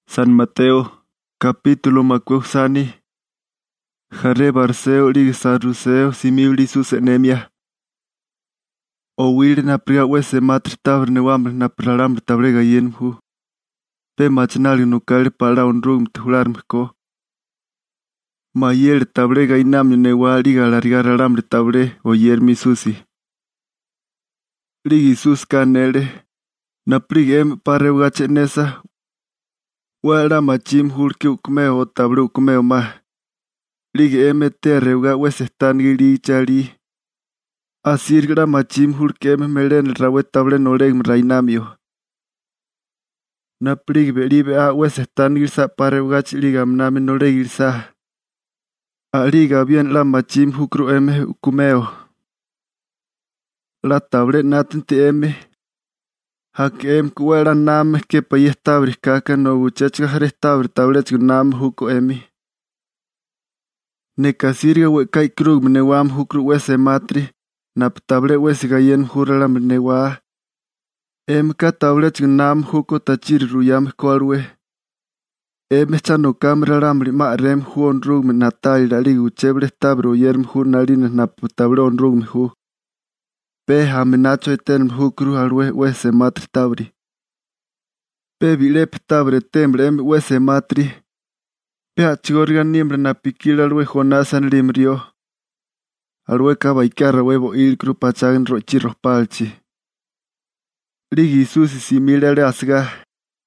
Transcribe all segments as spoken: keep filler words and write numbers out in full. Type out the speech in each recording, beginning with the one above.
San Mateo, capítulo macueusani. Jare Barseo lig Saruseo simibli sus enemia. O wili na priga wese matri tabr ne wamr na praram tabrega yenhu. Pe machnali nukali para un rum tularm ko. Ma yer tabrega inam ne wali galarga raram tabre o yer mi susi. Ligi sus canele. Na prigem pareugache nesa. Wala machim hulki ukmeo tabru ukmeo ma. Ligi eme terreuga wesestan gili chali. Asirgra machim hulkem melen rawe table noleg rainamio. Na prig beribe a wesestan gilsa pareugach ligam name noleg gilsa. A liga bien la machim hukru eme ukumeo. La table natente eme. Hak em kuera nam ke payes tabri kaka no buchachka jare tabri tablet nam huko emi. Ne kasirga we kai krug ne wam hukru wese matri. Nap table wese gayen huralam ne wa. Em ka tablet nam huko tachir ruyam kolwe. Em chano kamera ramri ma rem huon rug me natal dali uchebre tabro yerm hu narin nap tabro on rug me hu. Pe hamenacho eten hukru alwe wese matri tabri. Pe vilep tabre tembre em wese matri. Pe achigorga nimbre na pikil alwe jonasan limrio. Alwe kabaikarra huevo ilkru pachagan rochirros palchi. Ligi susi simile asga.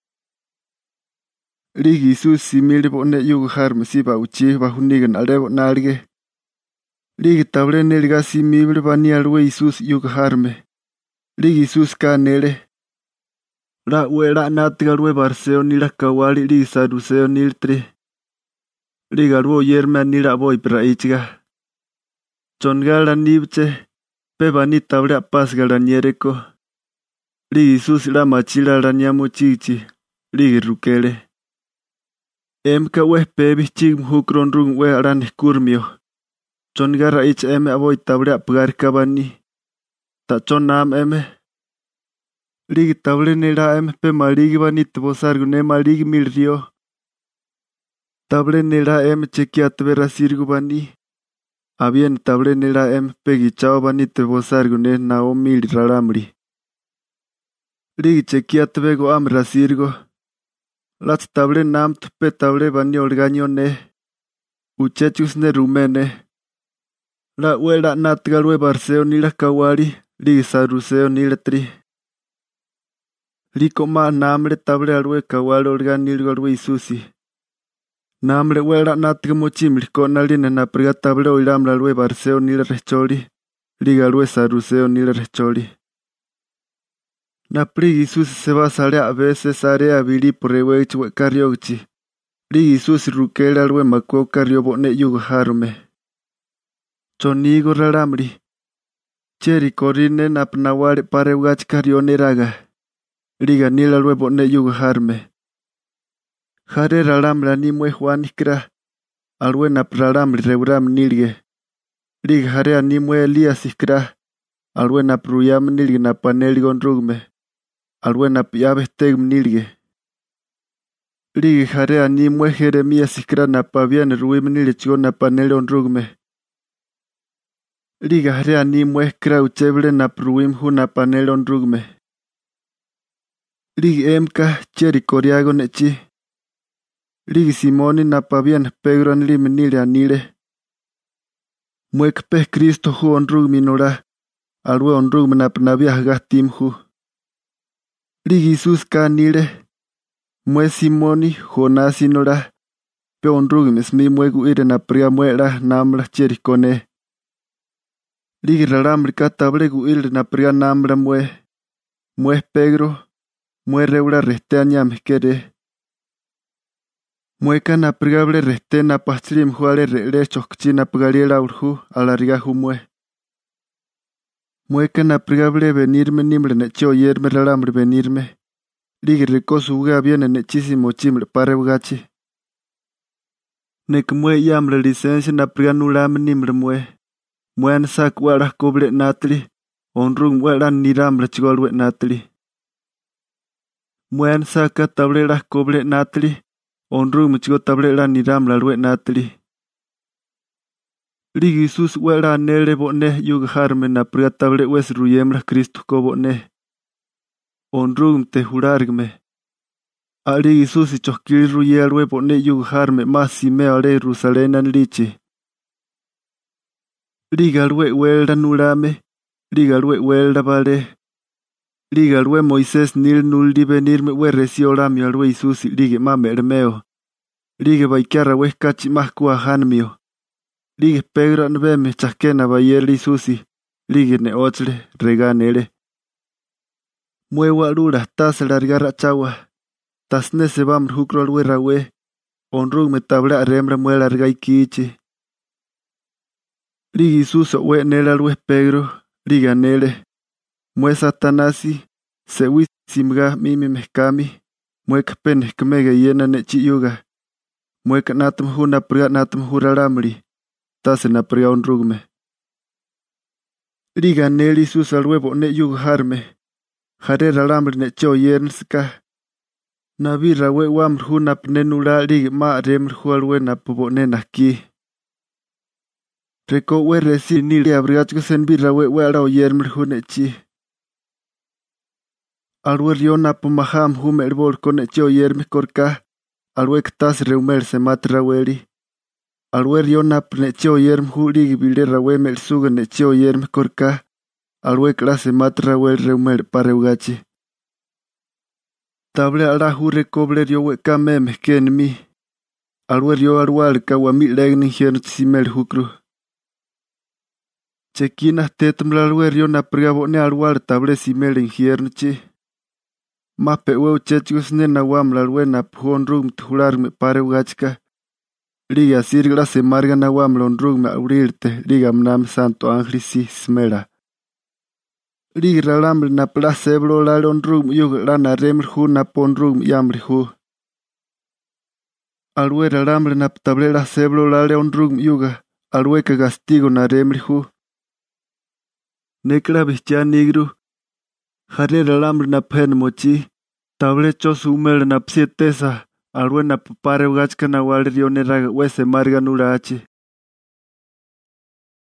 Ligi susi simile bone yugo harme siba uchi bahunigan alebo nalge. Ligi table nelga simile bani alwe isus yugo harme. Ligi sus canele. La uela natgalwe barseo nila kawali ligi saruseo niltre. Liga albo yerme nila boy pra ichiga. Chongala nibche. Pe bani table apasgala niereko. Ligi sus la machila la nyamu chichi. Ligi rukele. Emka weh pebi chig hukron rung we aran kurmio. Chongara ich eme aboy table apgar kabani. Ta chon nam eme. Ligi table nela eme pe maligi bani tbosargu ne maligi mil rio. Table nela eme chekiat vera sirgu bani. Abien table nela eme pe gichao bani tbosargu ne nao mil raramri. Ligi chekiat vego am rasirgo. Lats table nam pe table bani orgaño ne. Uchechus ne rumene. La uela natgalwe barseo nila kawali. Ligi saruseo nila tri. Liko ma namre table alwe kawali organilgo alwe isusi. Namre uela natga mochimli konaline na priga table oilamla alwe barseo nila recholi. Liga alwe saruseo nila recholi. Na prigi isusi se va sale a veces area vili porewech we kariogchi. Ligi isusi rukele alwe makuo kariobo ne yugo harume. Chonigo raramri. Cheri korine napnawale pareugach karione raga. Liga nila alwe bone yugo harme. Jare raramra ni mwe juanikra. Alwe napraramri reuram nilge. Liga jare ni mwe Elias ikra. Alwe napruyam nilge na panelgon rugme. Alwe napiabe steg nilge. Liga jare ni mwe Jeremías ikra na pavian ruim nilge chigo na panelon rugme. Liga jare ni mwe kra ucheble na pruim hu na panelon rugme. Liga emka cheri koriago nechi. Liga simoni na pavian pegro nilime nile anile. Mwek pe Cristo hu on rugmi nora. Alwe on rugme na pnaviah gastim hu. Liga Isus ka nile. Mwe simoni jonasi nora. Pe on rugme smi mwegu ire na pria mwera namla cheri kone. Liga raramri ka tablegu ire na pria namla mwe. Mwe pegro. Mwe reura reste añam kere. Mueca na prigable reste na pastrim juale re chokchi na pagaliela urhu alariga humue. Mueca na prigable venirme nimbre necho yerme ralambre venirme. Ligi recosu uga viene nechísimo chimbre pare ugachi. Nek mue yambre licencia na priganulame nimbre mue. Muen sak wala koble natli. Onrung wala nirambre chigolwe natli. Muen saka tablera koble natli. onrugme chigo table la niram la lwe natli. Ligi Jesús wela nele bone yuga harme na priga table wes ruyemla Cristo ko bone. Onrugme te jurargme. Ali Jesús choskili ruyelwe bone yuga harme masime ale Jerusalén lichi. Liga lwe wela nulame. Liga lwe wela vale. Liga lwe Moisés nil nul di venirme we resiola mi alwe Jesús liga mame hermeo. Liga vaikara we kachi mahkua hanmio. Liga Pedro nveme chakena bayer Jesús liga ne ochle reganele. Muewa lura tas largara chawa. Tasne se bam hukro alwe rawe. Onrugme tabla remra muela argaikichi. Liga Jesús we nele alwe Pedro. Liga nele. Mue satanasi, sewi simga mimi mehkami, mue kapene kmega yena nechi yuga. Mue kanatum huna priya natum huraramli, tase na priya onrugme. Liga neli sus alwebo ne yuga harme, hare raramli necho yernska. Nabi rawe wamr huna pnenula liga ma remr hualwe na pubo nenaki. Reko we resi nili abrigachko senbi rawe we arao yermr hunechi. Alwe riona pumaham humer bol con echio yerme corca, alwe ktas reumer se mat raweli. Alwe riona pnechio yerm huli bile rawe mel suga nechio yerme corca, alwe klase mat rawel reumer pareugachi. Table ala hure koble rio we kamem ken mi. Alwe rio alwal kawami legni hien simel hukru. Chekina tetumla alwe riona priabone alwal table simel inhiernuchi. Mape weu chechus nena wam la luena puon rum tular me pare ugachka. Liga sirgla se marga na wam lon rum me abrirte liga mnam santo anglisi smera. Liga lambre na placeblo la lon rum yug la na remr hu na pon rum yamri hu. Alwera lambre na tablera seblo la leon rum yuga. Alweka gastigo na remri hu. Nekla bichya negro. Harera lambre na pen mochi, table chos umel na psietesa, alwe na pare ugachka na walrione raga wese marga nurachi.